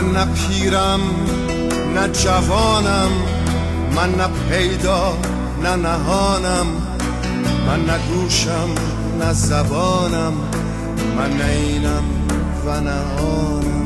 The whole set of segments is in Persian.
من نه پیرم نه جوانم، من نه پیدا نه نهانم، من نه گوشم نه زبانم، من نه اینم و نه آنم.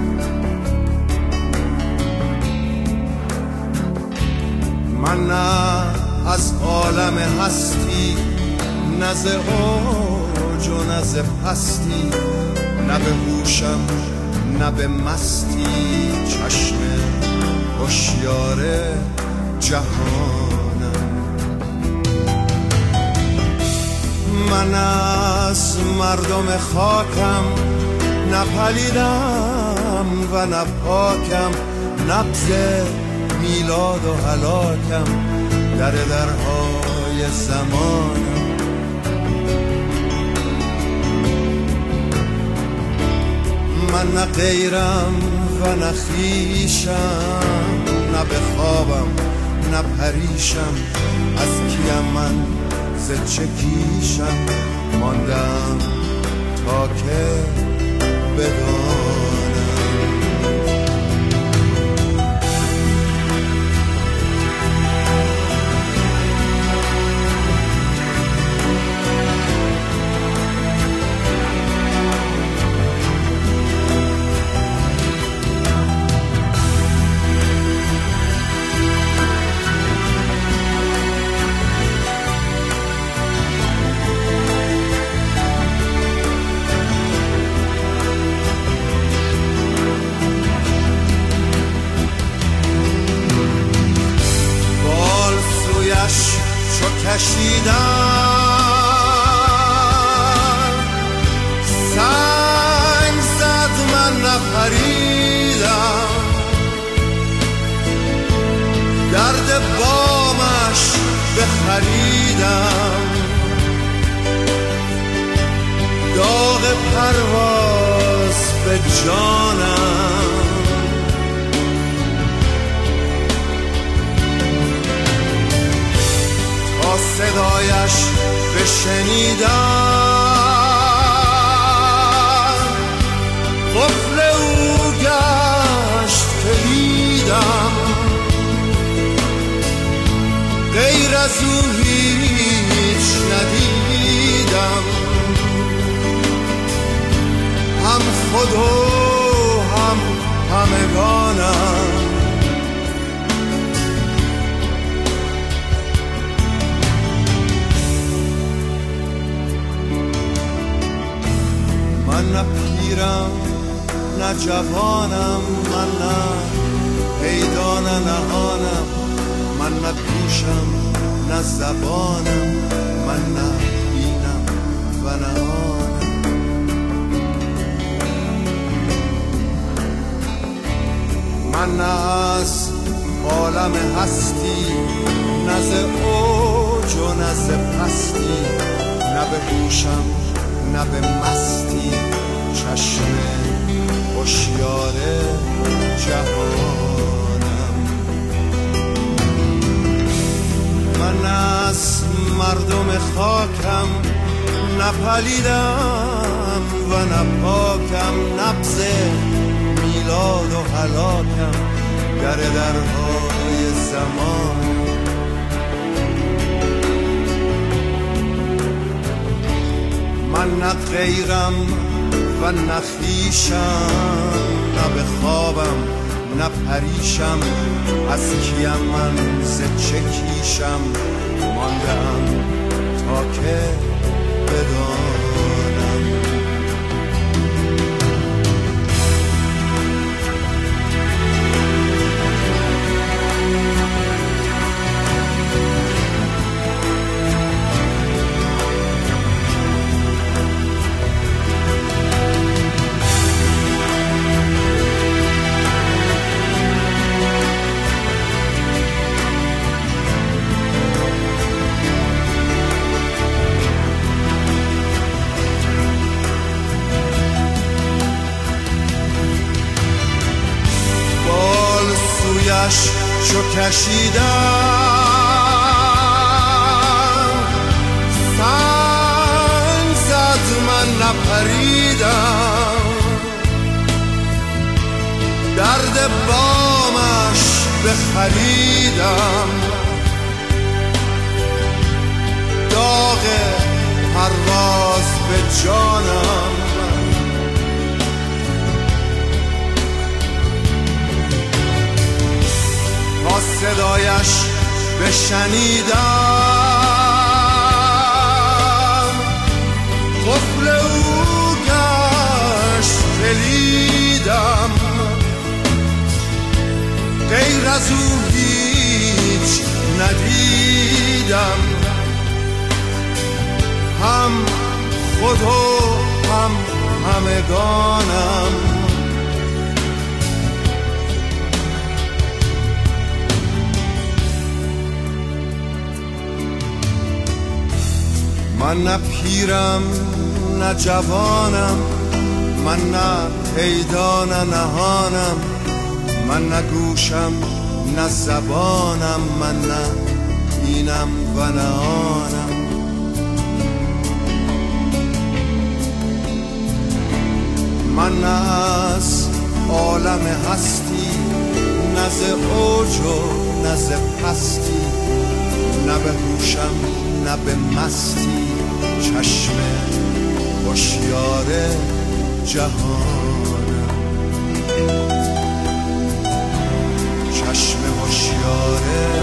من نه از عالم هستی، نه ز اوج و نه ز پستی، نه به هوشم نه به مستی، چشم هوشیار جهانم. من از مردم خاکم، نه پلیدم و نه پاکم، نبض میلاد و هلاکم، درهای زمانم. من نه غیرم و نه خویشم، نه به خوابم نه پریشم، از کیم من ز چه کیشم، ماندم تا که بدانم. چو کشیدم سنگ زد من نپریدم، درد بامش بخریدم، داغ پرواز به جانم. صدایش بشنیدم، قفل او گشت که دیدم، غیر از او هیچ ندیدم، هم خود و هم همگانم. من نه پیرم نه جوانم، من نه پیدا نه نهانم، من نه گوشم نه زبانم، من نه اینم و نه آنم. من نه از عالم هستی، نه ز اوج و نه ز پستی، نه به هوشم نه به مستی، چشم هوشیار جهانم. من از مردم خاکم، نه پلیدم و نه پاکم، نبض میلاد و هلاکم، درهای زمان. من نه غیرم و نه خویشم، نه به خوابم نه پریشم، از کیم من ز چه کیشم، ماندم تا که بدانم. چو کشیدم سنگ زد من نپریدم، بامش بخریدم، داغ پرواز به جانم، تا صدایش بشنیدم، قفل او گشت کلیدم، غیر از او هیچ ندیدم، هم خود و هم همگانم. من نه پیرم نه جوانم، من نه پیدا نه نهانم، من نه گوشم نه زبانم، من نه اینم و نه آنم. من نه از عالم هستی، نه ز اوج و نه ز پستی، نه به هوشم نه به مستی، چشم هوشیار جهانم، چشم هوشیار